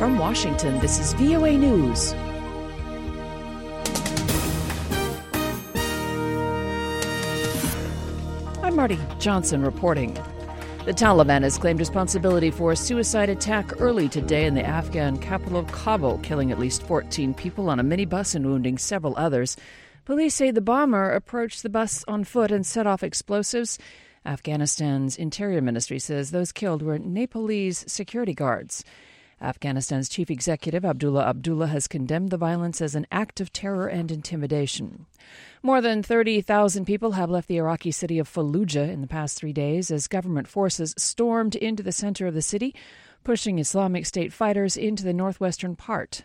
From Washington, this is VOA News. I'm Marty Johnson reporting. The Taliban has claimed responsibility for a suicide attack early today in the Afghan capital of Kabul, killing at least 14 people on a minibus and wounding several others. Police say the bomber approached the bus on foot and set off explosives. Afghanistan's Interior Ministry says those killed were Nepalese security guards. Afghanistan's chief executive, Abdullah Abdullah, has condemned the violence as an act of terror and intimidation. More than 30,000 people have left the Iraqi city of Fallujah in the past 3 days as government forces stormed into the center of the city, pushing Islamic State fighters into the northwestern part.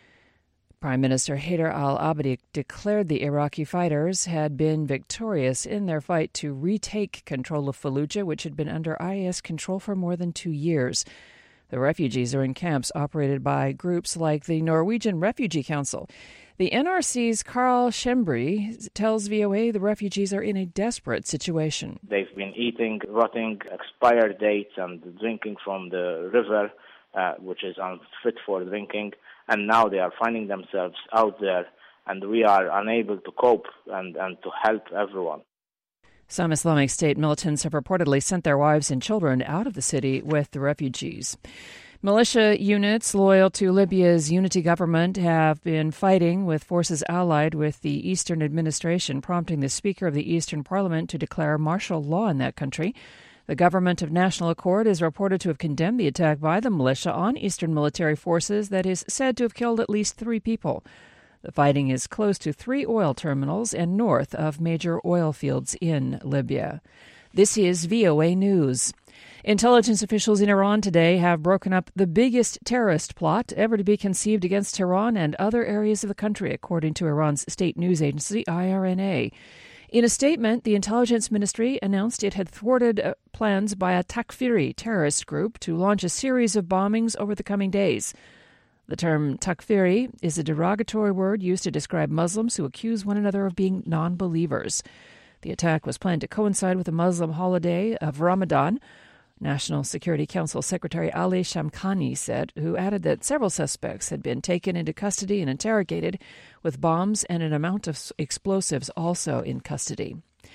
Prime Minister Haider al-Abadi declared the Iraqi fighters had been victorious in their fight to retake control of Fallujah, which had been under IS control for more than 2 years. The refugees are in camps operated by groups like the Norwegian Refugee Council. The NRC's Carl Schembri tells VOA the refugees are in a desperate situation. They've been eating rotting expired dates and drinking from the river, which is unfit for drinking, and now they are finding themselves out there, and we are unable to cope and to help everyone. Some Islamic State militants have reportedly sent their wives and children out of the city with the refugees. Militia units loyal to Libya's unity government have been fighting with forces allied with the Eastern administration, prompting the Speaker of the Eastern Parliament to declare martial law in that country. The Government of National Accord is reported to have condemned the attack by the militia on Eastern military forces that is said to have killed at least 3 people. The fighting is close to 3 oil terminals and north of major oil fields in Libya. This is VOA News. Intelligence officials in Iran today have broken up the biggest terrorist plot ever to be conceived against Tehran and other areas of the country, according to Iran's state news agency, IRNA. In a statement, the intelligence ministry announced it had thwarted plans by a Takfiri terrorist group to launch a series of bombings over the coming days. The term Takfiri is a derogatory word used to describe Muslims who accuse one another of being non-believers. The attack was planned to coincide with the Muslim holiday of Ramadan, National Security Council Secretary Ali Shamkhani said, who added that several suspects had been taken into custody and interrogated, with bombs and an amount of explosives also in custody.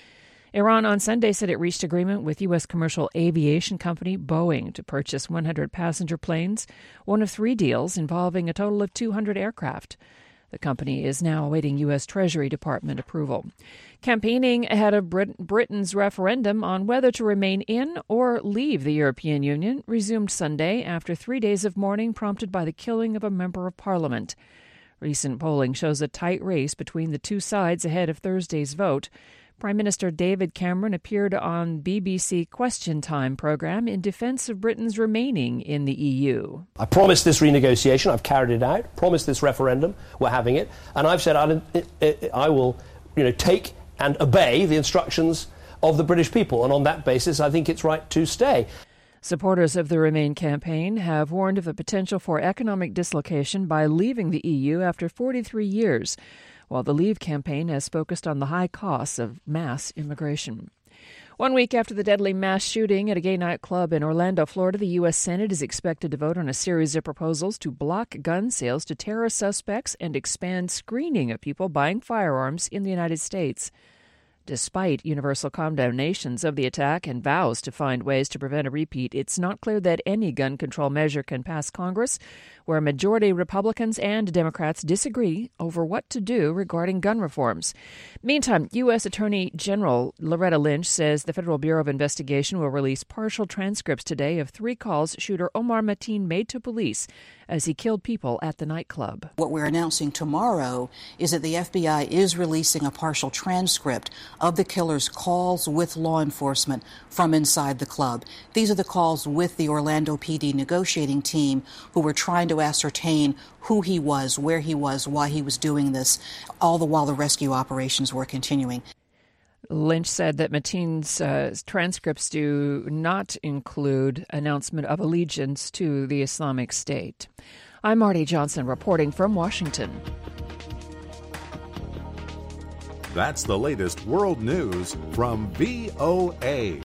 Iran on Sunday said it reached agreement with U.S. commercial aviation company Boeing to purchase 100 passenger planes, one of 3 deals involving a total of 200 aircraft. The company is now awaiting U.S. Treasury Department approval. Campaigning ahead of Britain's referendum on whether to remain in or leave the European Union resumed Sunday after 3 days of mourning prompted by the killing of a member of Parliament. Recent polling shows a tight race between the 2 sides ahead of Thursday's vote. Prime Minister David Cameron appeared on BBC Question Time programme in defence of Britain's remaining in the EU. I promised this renegotiation, I've carried it out, promised this referendum, we're having it, and I've said I will take and obey the instructions of the British people, and on that basis I think it's right to stay. Supporters of the Remain campaign have warned of the potential for economic dislocation by leaving the EU after 43 years, while the Leave campaign has focused on the high costs of mass immigration. 1 week after the deadly mass shooting at a gay nightclub in Orlando, Florida, the U.S. Senate is expected to vote on a series of proposals to block gun sales to terrorist suspects and expand screening of people buying firearms in the United States. Despite universal condemnations of the attack and vows to find ways to prevent a repeat, it's not clear that any gun control measure can pass Congress, where majority Republicans and Democrats disagree over what to do regarding gun reforms. Meantime, U.S. Attorney General Loretta Lynch says the Federal Bureau of Investigation will release partial transcripts today of 3 calls shooter Omar Mateen made to police as he killed people at the nightclub. What we're announcing tomorrow is that the FBI is releasing a partial transcript of the killer's calls with law enforcement from inside the club. These are the calls with the Orlando PD negotiating team who were trying to ascertain who he was, where he was, why he was doing this, all the while the rescue operations were continuing. Lynch said that Mateen's transcripts do not include announcement of allegiance to the Islamic State. I'm Marty Johnson reporting from Washington. That's the latest world news from VOA.